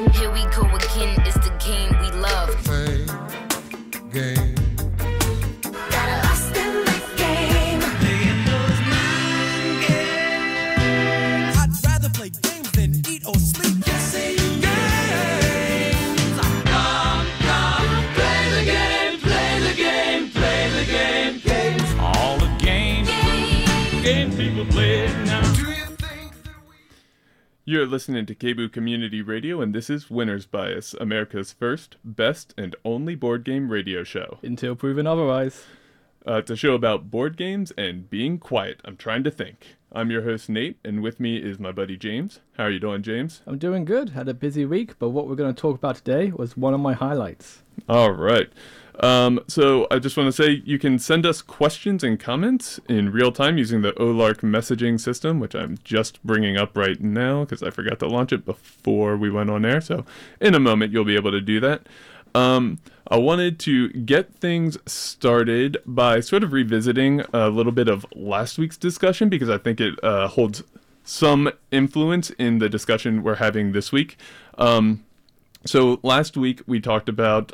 Here we go again, it's the game we love. Play game. Got lost in the game. Playing those mind games. I'd rather play games than eat or sleep. Guessing games. Come, play the game, play the game, play the game. Games. All the games. Games people play now. Do you think that we... You're listening to KBOO Community Radio, and this is Winner's Bias, America's first, best, and only board game radio show. Until proven otherwise. It's a show about board games and being quiet. I'm trying to think. I'm your host, Nate, and with me is my buddy, James. How are you doing, James? I'm doing good. Had a busy week, but what we're going to talk about today was one of my highlights. All right. So I just want to say you can send us questions and comments in real time using the OLARC messaging system, which I'm just bringing up right now because I forgot to launch it before we went on air. So in a moment, you'll be able to do that. I wanted to get things started by sort of revisiting a little bit of last week's discussion because I think it holds some influence in the discussion we're having this week. So last week we talked about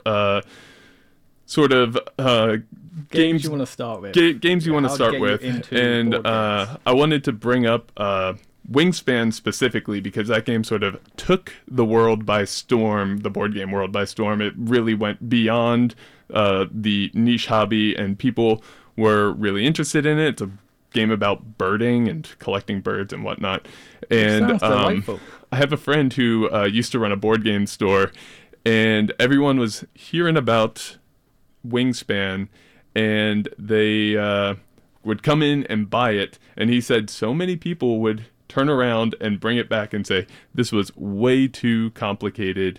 games you want to start with. Games you want to I'll start get you with, into and board games. I wanted to bring up Wingspan specifically because that game sort of took the world by storm, the board game world by storm. It really went beyond the niche hobby, and people were really interested in it. It's a game about birding and collecting birds and whatnot. And Sounds delightful. I have a friend who used to run a board game store, and everyone was hearing about Wingspan, and they would come in and buy it. And he said so many people would turn around and bring it back and say, this was way too complicated,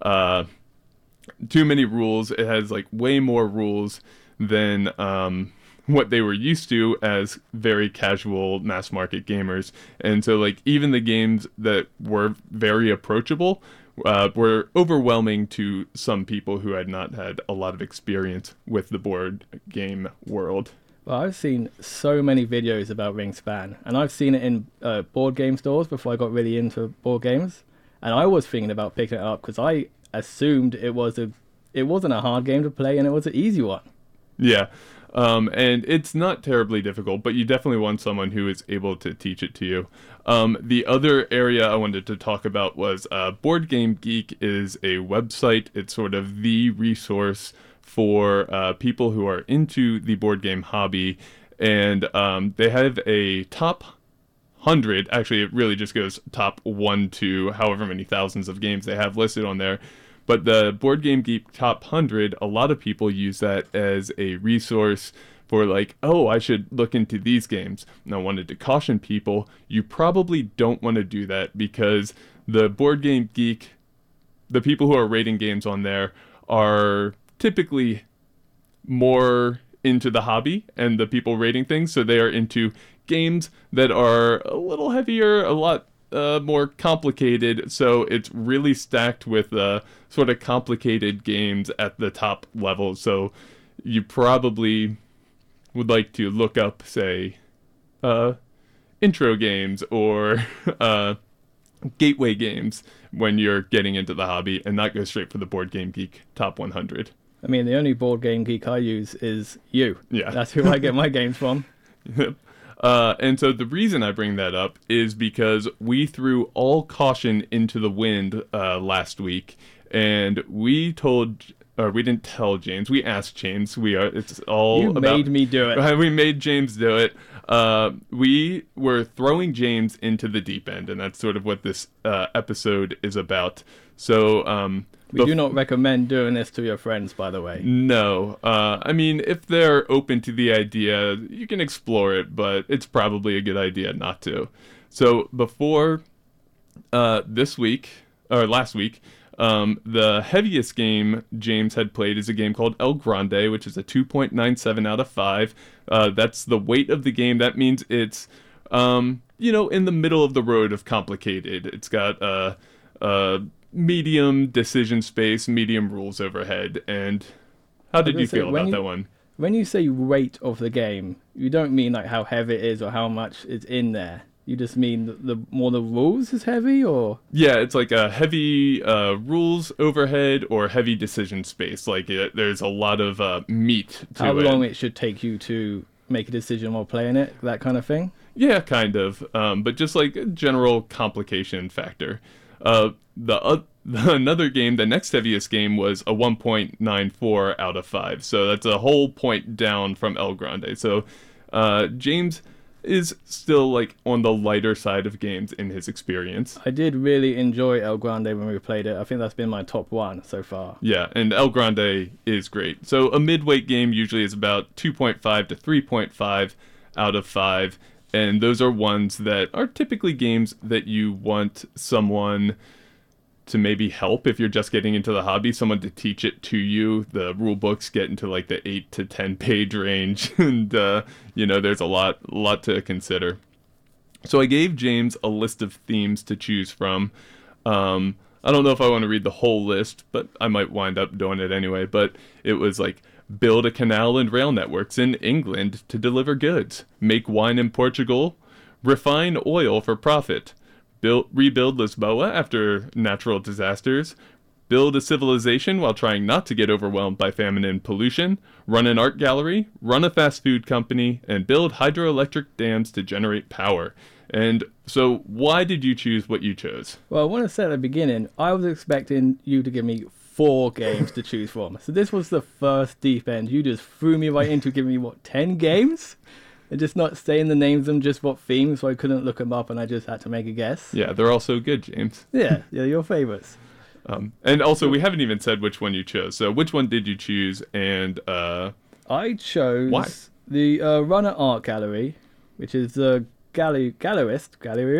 too many rules. It has like way more rules than what they were used to as very casual mass market gamers. And so like even the games that were very approachable were overwhelming to some people who had not had a lot of experience with the board game world. Well, I've seen so many videos about Wingspan, and I've seen it in board game stores before I got really into board games. And I was thinking about picking it up because I assumed it wasn't a hard game to play and it was an easy one. Yeah. And it's not terribly difficult, but you definitely want someone who is able to teach it to you. The other area I wanted to talk about was Board Game Geek is a website. It's sort of the resource for people who are into the board game hobby. And they have a top 100. Actually, it really just goes top 1 to however many thousands of games they have listed on there. But the Board Game Geek Top 100, a lot of people use that as a resource for like, oh, I should look into these games. And I wanted to caution people, you probably don't want to do that because the Board Game Geek, the people who are rating games on there are typically more into the hobby and the people rating things. So they are into games that are a little heavier, a lot more complicated, so it's really stacked with sort of complicated games at the top level. So you probably would like to look up, say, intro games or gateway games when you're getting into the hobby and not go straight for the Board Game Geek Top 100. I mean, the only board game geek I use is you. Yeah. That's who I get my games from. And so the reason I bring that up is because we threw all caution into the wind last week, and we didn't tell James. We asked James. It's all You about. made me do it. We made James do it. We were throwing James into the deep end, and that's sort of what this episode is about. So We do not recommend doing this to your friends, by the way. No. I mean, if they're open to the idea, you can explore it, but it's probably a good idea not to. So before last week, the heaviest game James had played is a game called El Grande, which is a 2.97 out of 5. That's the weight of the game. That means it's, in the middle of the road of complicated. It's got medium decision space, medium rules overhead. And how did you feel about that one? When you say weight of the game, you don't mean like how heavy it is or how much is in there. You just mean the more the rules is heavy, or Yeah, it's like a heavy rules overhead or heavy decision space. Like there's a lot of meat to how it. long it should take you to make a decision while playing it, that kind of thing? Yeah, kind of. But just like a general complication factor. Another game, the next heaviest game, was a 1.94 out of 5. So that's a whole point down from El Grande. So James is still like on the lighter side of games in his experience. I did really enjoy El Grande when we played it. I think that's been my top one so far. Yeah, and El Grande is great. So a midweight game usually is about 2.5 to 3.5 out of 5. And those are ones that are typically games that you want someone to maybe help if you're just getting into the hobby, someone to teach it to you. The rule books get into like the 8 to 10 page range, and there's a lot to consider. So I gave James a list of themes to choose from. I don't know if I want to read the whole list, but I might wind up doing it anyway. But it was like, build a canal and rail networks in England to deliver goods, make wine in Portugal, refine oil for profit, rebuild Lisboa after natural disasters, build a civilization while trying not to get overwhelmed by famine and pollution, run an art gallery, run a fast food company, and build hydroelectric dams to generate power. And so why did you choose what you chose? Well, I want to say at the beginning, I was expecting you to give me 4 games to choose from. So this was the first deep end. You just threw me right into giving me, 10 games? And just not saying the names of them, just what themes, so I couldn't look them up and I just had to make a guess. Yeah, they're all so good, James. Yeah, your favorites. And also, we haven't even said which one you chose. So which one did you choose? And I chose Why? the Runner Art Gallery, which is the gallerist?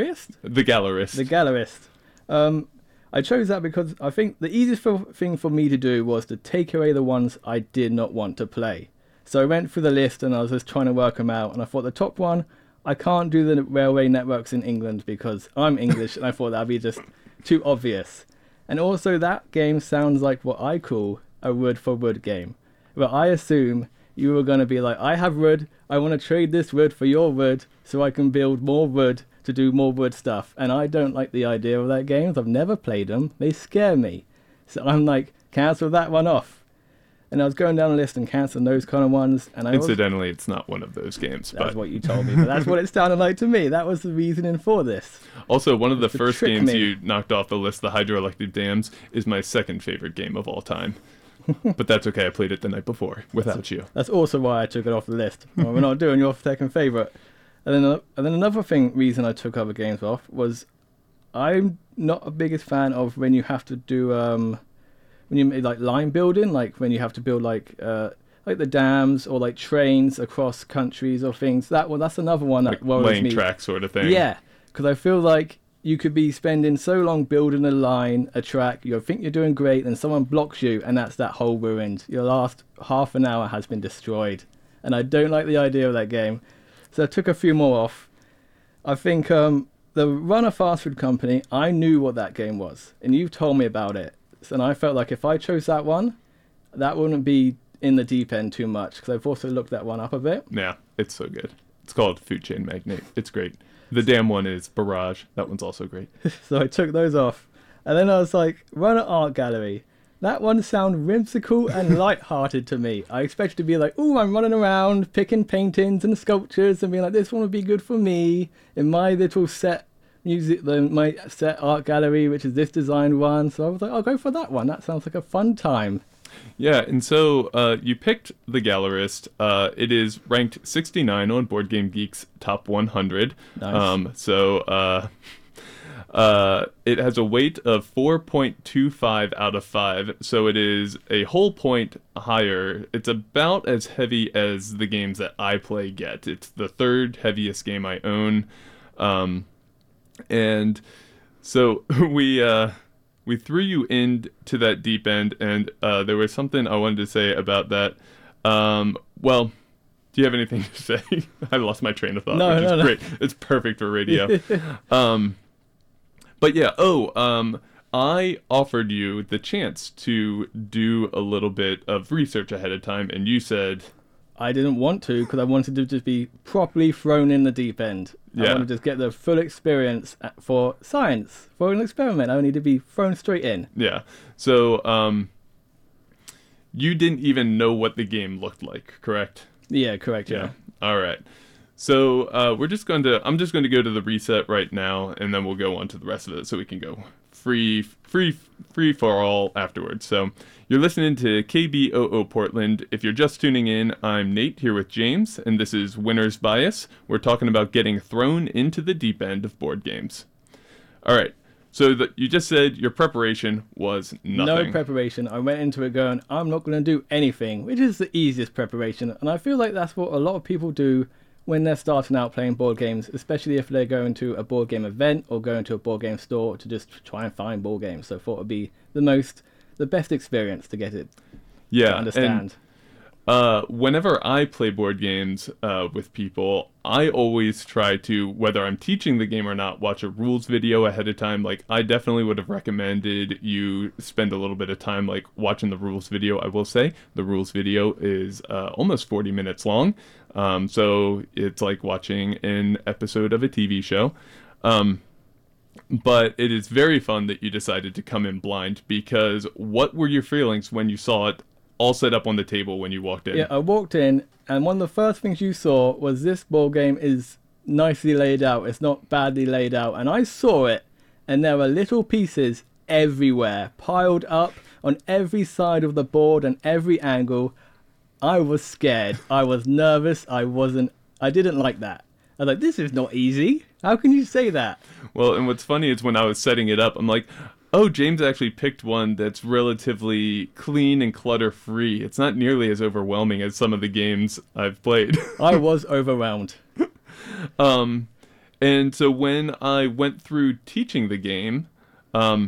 The Gallerist. The gallerist. I chose that because I think the easiest thing for me to do was to take away the ones I did not want to play. So I went through the list and I was just trying to work them out. And I thought the top one, I can't do the railway networks in England because I'm English and I thought that'd be just too obvious. And also that game sounds like what I call a wood for wood game. Where I assume you were going to be like, I have wood, I want to trade this wood for your wood so I can build more wood to do more wood stuff. And I don't like the idea of that game. I've never played them. They scare me. So I'm like, cancel that one off. And I was going down the list and cancelling those kind of ones. And Incidentally, it's not one of those games. That's But what you told me. But that's what it sounded like to me. That was the reasoning for this. also, one of the To first trick games me. you knocked off the list, the hydroelectric dams, is my second favorite game of all time. But that's okay. I played it the night before without you. That's also why I took it off the list. Well, we're not doing your second favourite. And then another reason I took other games off was I'm not a biggest fan of when you have to do when you make like line building, like when you have to build like the dams or like trains across countries or things. That's another one that Like worries laying me. track sort of thing. Yeah, because I feel like you could be spending so long building a line, a track, you think you're doing great, then someone blocks you, and that's that whole ruined. Your last half an hour has been destroyed. And I don't like the idea of that game. So I took a few more off. I think the Runner Fast Food Company, I knew what that game was, and you've told me about it. And I felt like if I chose that one, that wouldn't be in the deep end too much, because I've also looked that one up a bit. Yeah, it's so good. It's called Food Chain Magnate. It's great. The damn one is Barrage. That one's also great. So I took those off. And then I was like, Runner Art Gallery. That one sounded whimsical and light-hearted to me. I expected to be like, ooh, I'm running around picking paintings and sculptures and being like, this one would be good for me in my little set my set art gallery, which is this designed one. So I was like, I'll go for that one. That sounds like a fun time. Yeah, and so you picked The Gallerist. It is ranked 69 on Board Game Geek's top 100. Nice. It has a weight of 4.25 out of 5, so it is a whole point higher. It's about as heavy as the games that I play get. It's the third heaviest game I own. And so we threw you into that deep end, and there was something I wanted to say about that. Well, do you have anything to say? I lost my train of thought, which is great. It's perfect for radio. But yeah, I offered you the chance to do a little bit of research ahead of time, and you said... I didn't want to because I wanted to just be properly thrown in the deep end. I Yeah. want to just get the full experience for science, for an experiment. I don't need to be thrown straight in. Yeah. So, you didn't even know what the game looked like, correct? Yeah, correct. Yeah. All right. So I'm just going to go to the reset right now, and then we'll go on to the rest of it, so we can go free for all afterwards. So you're listening to KBOO Portland. If you're just tuning in, I'm Nate here with James, and this is Winner's Bias. We're talking about getting thrown into the deep end of board games. All right. So you just said your preparation was nothing. No preparation. I went into it going, I'm not going to do anything, which is the easiest preparation. And I feel like that's what a lot of people do when they're starting out playing board games, especially if they're going to a board game event or going to a board game store to just try and find board games. So I thought it would be the best experience to get it Yeah, to understand. Whenever I play board games with people, I always try to, whether I'm teaching the game or not, watch a rules video ahead of time. Like, I definitely would have recommended you spend a little bit of time, like, watching the rules video. I will say the rules video is almost 40 minutes long, so it's like watching an episode of a TV show. But it is very fun that you decided to come in blind, because what were your feelings when you saw it all set up on the table when you walked in? Yeah, I walked in, and one of the first things you saw was this board game is nicely laid out. It's not badly laid out. And I saw it, and there were little pieces everywhere, piled up on every side of the board and every angle. I was scared. I was nervous. I didn't like that. I was like, this is not easy. How can you say that? Well, and what's funny is when I was setting it up, I'm like, oh, James actually picked one that's relatively clean and clutter-free. It's not nearly as overwhelming as some of the games I've played. I was overwhelmed. And so when I went through teaching the game, how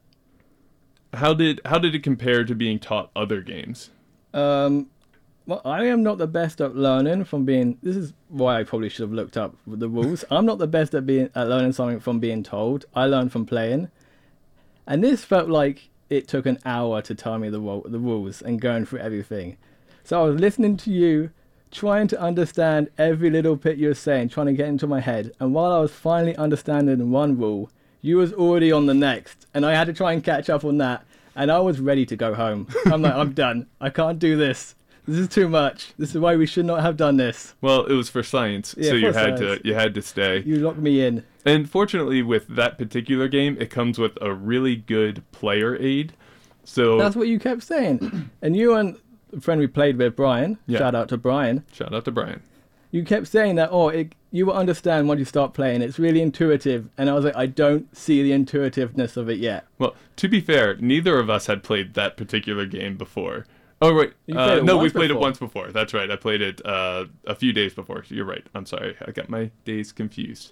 did it compare to being taught other games? Well, I am not the best at learning from being... This is why I probably should have looked up the rules. I'm not the best at learning something from being told. I learn from playing. And this felt like it took an hour to tell me the rules and going through everything. So I was listening to you, trying to understand every little bit you were saying, trying to get into my head. And while I was finally understanding one rule, you was already on the next. And I had to try and catch up on that. And I was ready to go home. I'm like, I'm done. I can't do this. This is too much. This is why we should not have done this. Well, it was for science, Yeah, so you for had science. to stay. You locked me in. And fortunately, with that particular game, it comes with a really good player aid. So That's what you kept saying. And you and the friend we played with, Brian, Yeah. shout out to Brian, shout out to Brian. you kept saying that, you will understand when you start playing. It's really intuitive. And I was like, I don't see the intuitiveness of it yet. Well, to be fair, neither of us had played that particular game before. Oh, right. You played it No, we once played it before. Once before. That's right. I played it a few days before. You're right. I'm sorry. I got my days confused.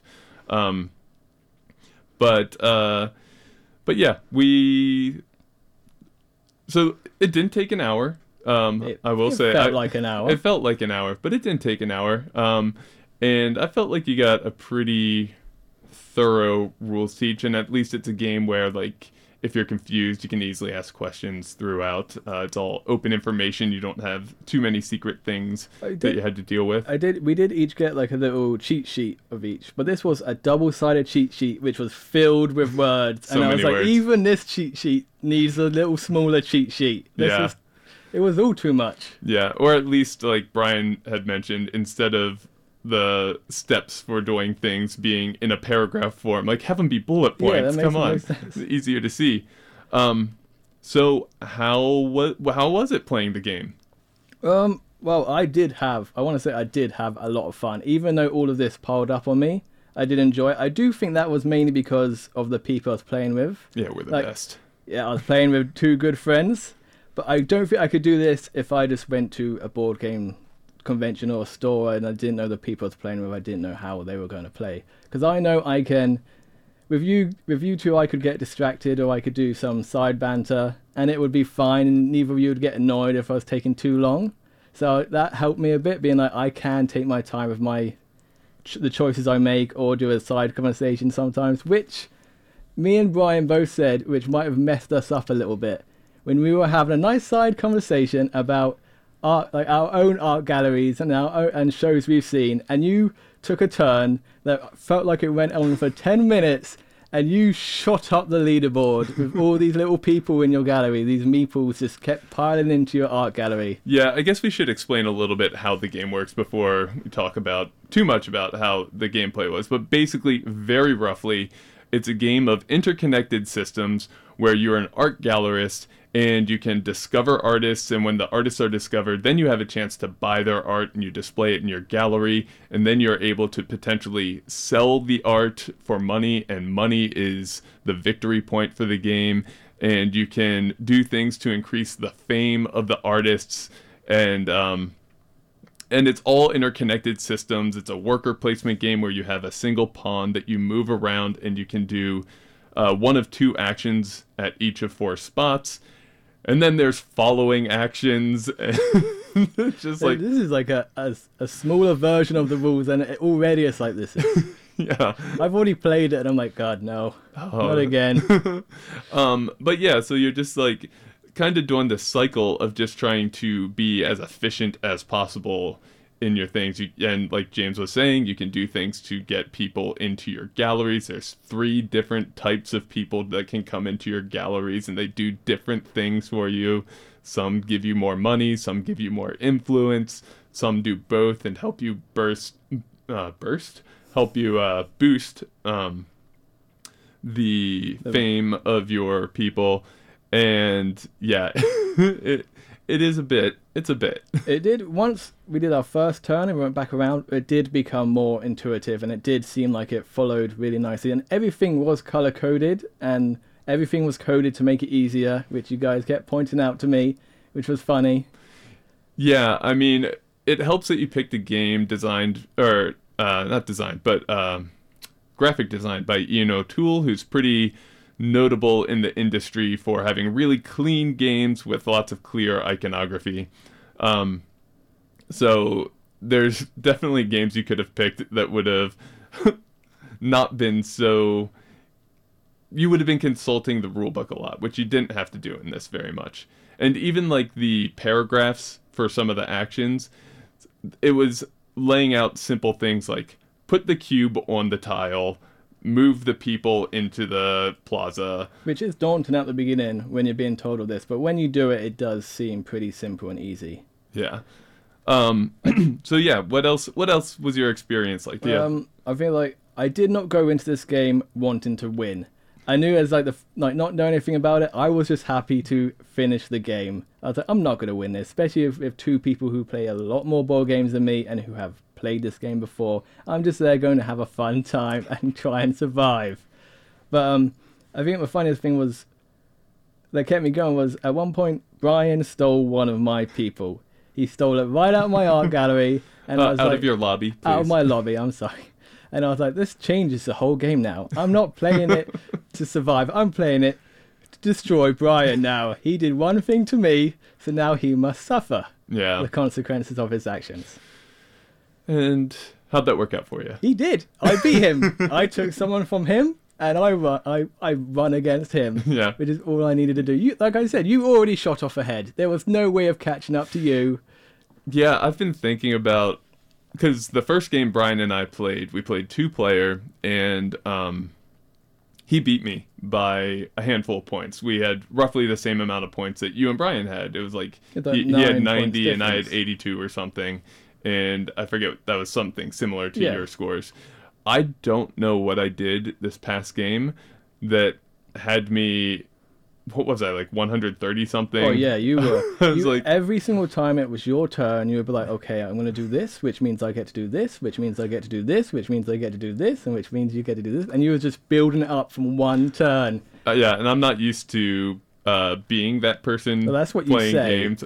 But yeah, so it didn't take an hour. I will say. It felt like an hour. It felt like an hour, but it didn't take an hour. And I felt like you got a pretty thorough rules teach, and at least it's a game where, like, if you're confused, you can easily ask questions throughout. It's all open information. You don't have too many secret things that you had to deal with. We did each get like a little cheat sheet of each, but this was a double-sided cheat sheet which was filled with words. So And I was many like, words. even this cheat sheet needs a little smaller cheat sheet. It was all too much. Yeah, or at least, like Brian had mentioned, instead of the steps for doing things being in a paragraph form, like, have them be bullet Yeah, that points. makes Come the on, most sense. It's easier to see. So how was it playing the game? Well, I did have a lot of fun. Even though all of this piled up on me, I did enjoy it. I do think that was mainly because of the people I was playing with. Yeah, we're the Like- best. Yeah, I was playing with two good friends, but I don't think I could do this if I just went to a board game convention or a store and I didn't know the people I was playing with. I didn't know how they were going to play. Because I know I can, with you two, I could get distracted or I could do some side banter and it would be fine, and neither of you would get annoyed if I was taking too long. So that helped me a bit, being like, I can take my time with the choices I make, or do a side conversation sometimes, which me and Brian both said, which might have messed us up a little bit, when we were having a nice side conversation about art, like our own art galleries and shows we've seen, and you took a turn that felt like it went on for 10 minutes, and you shot up the leaderboard with all these little people in your gallery. These meeples just kept piling into your art gallery. Yeah, I guess we should explain a little bit how the game works before we talk about too much about how the gameplay was. But basically, very roughly, it's a game of interconnected systems where you're an art gallerist and you can discover artists, and when the artists are discovered, then you have a chance to buy their art and you display it in your gallery, and then you're able to potentially sell the art for money, and money is the victory point for the game, and you can do things to increase the fame of the artists, and it's all interconnected systems. It's a worker placement game where you have a single pawn that you move around, and you can do one of two actions at each of 4 spots. And then there's following actions. Just like, This is like a smaller version of the rules, and already it's like this. yeah. I've already played it, and I'm like, God, no, not again. But yeah, so you're just like kind of doing the cycle of just trying to be as efficient as possible in your things. And like James was saying, you can do things to get people into your galleries. There's 3 different types of people that can come into your galleries, and they do different things for you. Some give you more money, some give you more influence, some do both and help you boost the fame of your people. And yeah, it's a bit. It did, once we did our first turn and we went back around, it did become more intuitive, and it did seem like it followed really nicely, and everything was color coded, and everything was coded to make it easier, which you guys kept pointing out to me, which was funny. Yeah, I mean, it helps that you picked a game designed, or not designed, but graphic designed by Ian O'Toole, who's pretty notable in the industry for having really clean games with lots of clear iconography. So there's definitely games you could have picked that would have not been so... You would have been consulting the rulebook a lot, which you didn't have to do in this very much. And even like the paragraphs for some of the actions, it was laying out simple things like put the cube on the tile, move the people into the plaza. Which is daunting at the beginning when you're being told all this, but when you do it, it does seem pretty simple and easy. Yeah. So yeah, what else was your experience like? Yeah. I feel like I did not go into this game wanting to win. I knew as like not knowing anything about it, I was just happy to finish the game. I was like, I'm not going to win this, especially if 2 people who play a lot more board games than me and who have played this game before. I'm just there going to have a fun time and try and survive. But I think the funniest thing was that kept me going was at one point Brian stole one of my people. He stole it right out of my art gallery, and I was out like, of your lobby, please. out of my lobby. I'm sorry. And I was like, this changes the whole game now. I'm not playing it to survive. I'm playing it to destroy Brian now. He did one thing to me, so now he must suffer the consequences of his actions. And how'd that work out for you? He did. I beat him. I took someone from him, and I run against him. Yeah. Which is all I needed to do. Like I said, you already shot off ahead. There was no way of catching up to you. Yeah, I've been thinking about... Because the first game Brian and I played, we played 2-player, and he beat me by a handful of points. We had roughly the same amount of points that you and Brian had. It was like he had 90 and I had 82 or something. And I forget, that was something similar to your scores. I don't know what I did this past game that had me... What was I, like 130 something? Oh yeah, you were. I was like, every single time it was your turn, you would be like, okay, I'm going to do this, which means I get to do this, which means I get to do this, which means I get to do this, and which means you get to do this. And you were just building it up from one turn. Yeah, and I'm not used to being that person. Well, that's what you playing say. Games.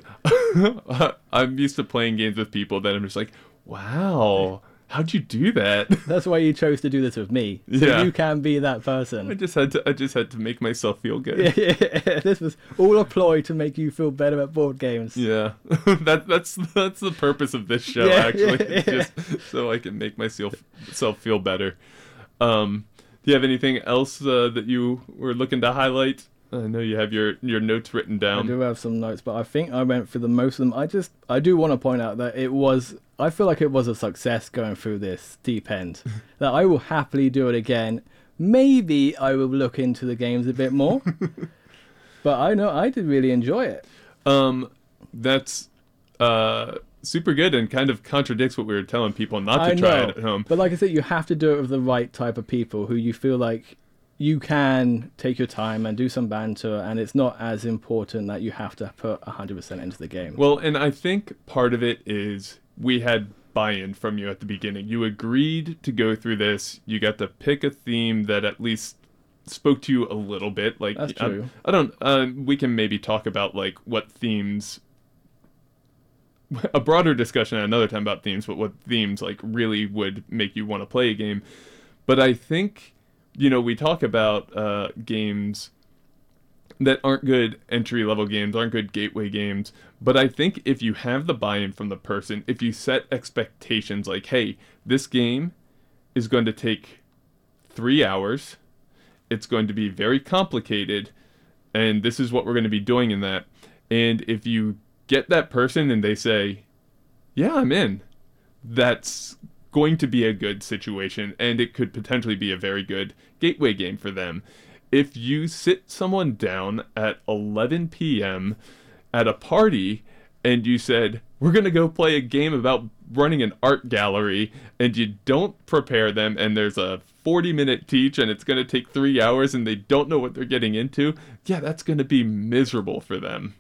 I'm used to playing games with people that I'm just like, wow, how'd you do that? That's why you chose to do this with me. So Yeah. you can be that person. I just had to make myself feel good. Yeah, this was all a ploy to make you feel better at board games. Yeah, that's the purpose of this show, Yeah, actually. yeah, It's just so I can make myself feel better. Do you have anything else that you were looking to highlight? I know you have your notes written I down. do have some notes, but I think I went through the most of them. I do want to point out that I feel like it was a success going through this deep end. That I will happily do it again. Maybe I will look into the games a bit more. But I know I did really enjoy it. That's super good and kind of contradicts what we were telling people not I to try know. it at home. But like I said, you have to do it with the right type of people who you feel like you can take your time and do some banter, and it's not as important that you have to put 100% into the game. Well, and I think part of it is we had buy-in from you at the beginning. You agreed to go through this. You got to pick a theme that at least spoke to you a little bit. Like, That's true. I don't. We can maybe talk about like what themes. A broader discussion at another time about themes, but what themes like really would make you want to play a game. But I think, we talk about games that aren't good entry-level games, aren't good gateway games. But I think if you have the buy-in from the person, if you set expectations like, hey, this game is going to take 3 hours, it's going to be very complicated, and this is what we're going to be doing in that. And if you get that person and they say, yeah, I'm in, that's going to be a good situation, and it could potentially be a very good gateway game for them. If you sit someone down at 11 p.m. at a party and you said, we're going to go play a game about running an art gallery, and you don't prepare them, and there's a 40-minute teach and it's going to take 3 hours and they don't know what they're getting into, yeah, that's going to be miserable for them.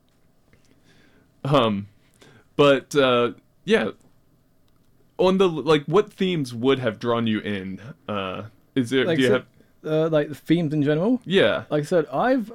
But yeah, on the what themes would have drawn you in? Is there? Like, do you so, have? like the themes in general? Yeah. Like I said, I've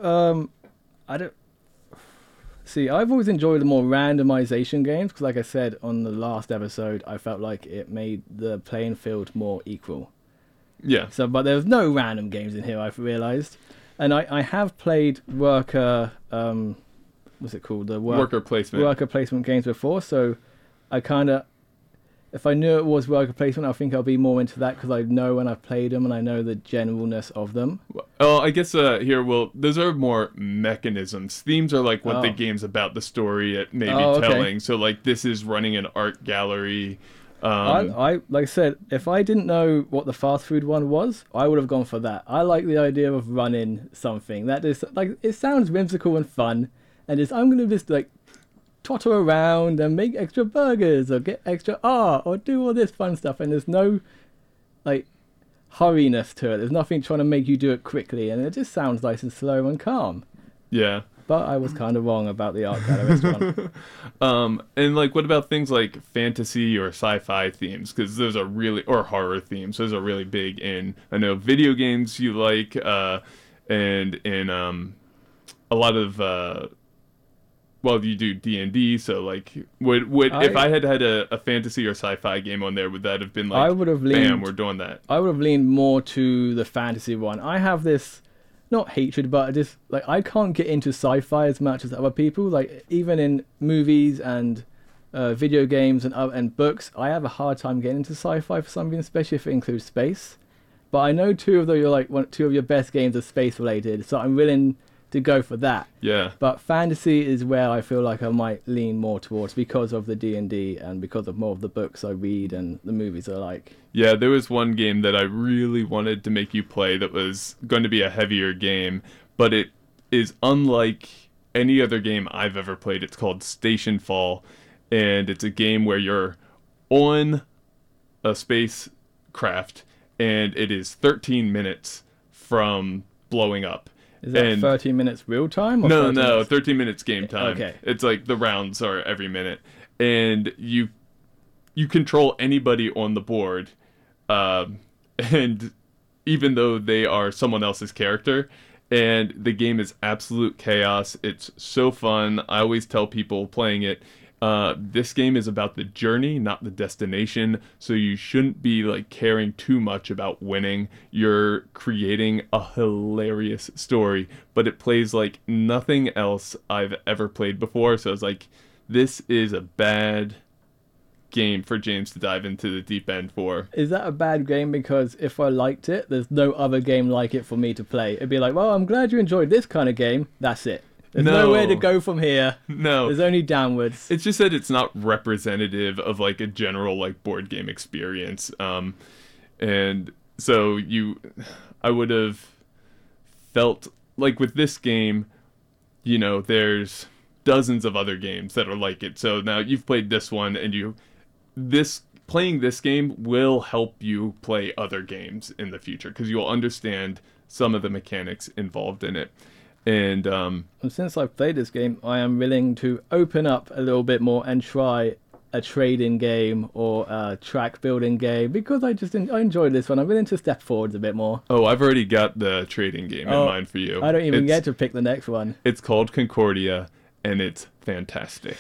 always enjoyed the more randomization games because, like I said on the last episode, I felt like it made the playing field more equal. Yeah. So, but there's no random games in here, I've realized, and I have played worker, what's it called? The Worker placement. worker placement games before. So, I kind of, if I knew it was worker placement, I think I'll be more into that because I know when I've played them and I know the generalness of them. Oh, I guess those are more mechanisms. Themes are like what the Oh. game's about, the story it may be Oh, okay. telling. So like this is running an art gallery. I like I said, if I didn't know what the fast food one was, I would have gone for that. I like the idea of running something that is like it sounds whimsical and fun, and I'm gonna just like totter around and make extra burgers or get extra art or do all this fun stuff, and there's no like hurriness to it. There's nothing trying to make you do it quickly, and it just sounds nice and slow and calm. Yeah. But I was kind of wrong about the art gallery one. And like, what about things like fantasy or sci-fi themes? Because those are really, or horror themes. Those are really big in, I know, video games you like, and in a lot of, well, you do D&D. So like, if I had a fantasy or sci-fi game on there, would that have been like, I would have bam, leaned- we're doing that? I would have leaned more to the fantasy one. I have this, not hatred, but just like I can't get into sci-fi as much as other people. Like even in movies and video games and books, I have a hard time getting into sci-fi for some reason, especially if it includes space. But I know two of your best games are space related, so I'm willing to go for that. Yeah. But fantasy is where I feel like I might lean more towards because of the D&D and because of more of the books I read and the movies I like. Yeah, there was one game that I really wanted to make you play that was going to be a heavier game, but it is unlike any other game I've ever played. It's called Station Fall, and it's a game where you're on a spacecraft, and it is 13 minutes from blowing up. Is that And- 30 minutes real time? Or No, 30 no, minutes? 13 minutes game time. Okay. It's like the rounds are every minute. And you control anybody on the board. And even though they are someone else's character, and the game is absolute chaos. It's so fun. I always tell people playing it, this game is about the journey, not the destination. So you shouldn't be like caring too much about winning. You're creating a hilarious story, but it plays like nothing else I've ever played before. So it's like, this is a bad game for James to dive into the deep end for. Is that a bad game? Because if I liked it, there's no other game like it for me to play. It'd be like, well, I'm glad you enjoyed this kind of game. That's it. There's No. nowhere to go from here. No. There's only downwards. It's just that it's not representative of like a general like board game experience. And so I would have felt like with this game, you know, there's dozens of other games that are like it. So now you've played this one, and playing this game will help you play other games in the future because you'll understand some of the mechanics involved in it. And And since I've played this game, I am willing to open up a little bit more and try a trading game or a track building game because I enjoyed this one. I'm willing to step forwards a bit more. oh, I've already got the trading game in mind for you. I don't even It's- get to pick the next one. It's called Concordia, and it's fantastic.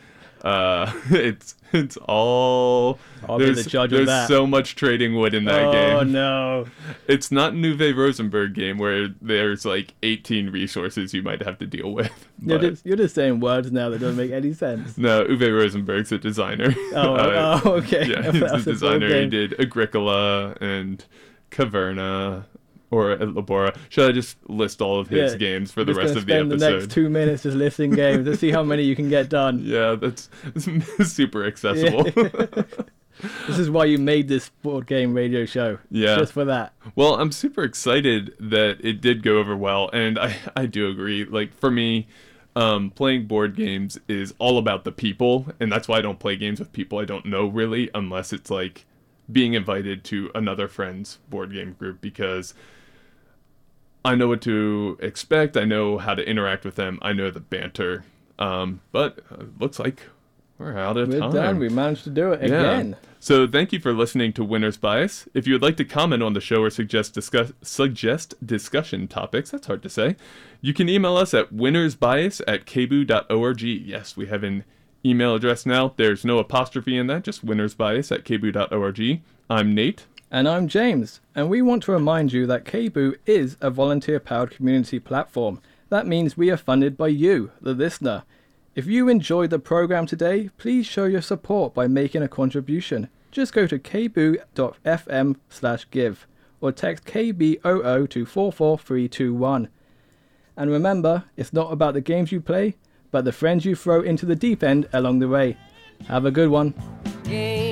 It's all. I'll be the judge of there's that. so much trading wood in that Oh game. no. It's not Uwe Rosenberg game where there's like 18 resources you might have to deal with. You're but- just saying words now that don't make any sense. No, Uwe Rosenberg's a designer. Oh, okay. Yeah, If he's that's a a designer. board He game. did Agricola and Caverna or Labora. Should I just list all of his Yeah, games for the Just rest gonna of the spend episode? the next 2 minutes just listing games to see how many you can get done. Yeah, that's super accessible. This is why you made this board game radio show. Yeah. Just for that. Well, I'm super excited that it did go over well, and I do agree. Like, for me, playing board games is all about the people, and that's why I don't play games with people I don't know really, unless it's like being invited to another friend's board game group, because I know what to expect, I know how to interact with them, I know the banter. But it looks like we're out of We're time. done. We managed to do it again. So thank you for listening to Winner's Bias. If you would like to comment on the show or suggest discussion topics, that's hard to say, you can email us at winnersbias@kbu.org. Yes, we have an email address now. There's no apostrophe in that, just winnersbias@kbu.org. I'm Nate. And I'm James, and we want to remind you that KBOO is a volunteer-powered community platform. That means we are funded by you, the listener. If you enjoyed the program today, please show your support by making a contribution. Just go to kboo.fm/give or text KBOO to 44321. And remember, it's not about the games you play, but the friends you throw into the deep end along the way. Have a good one. Game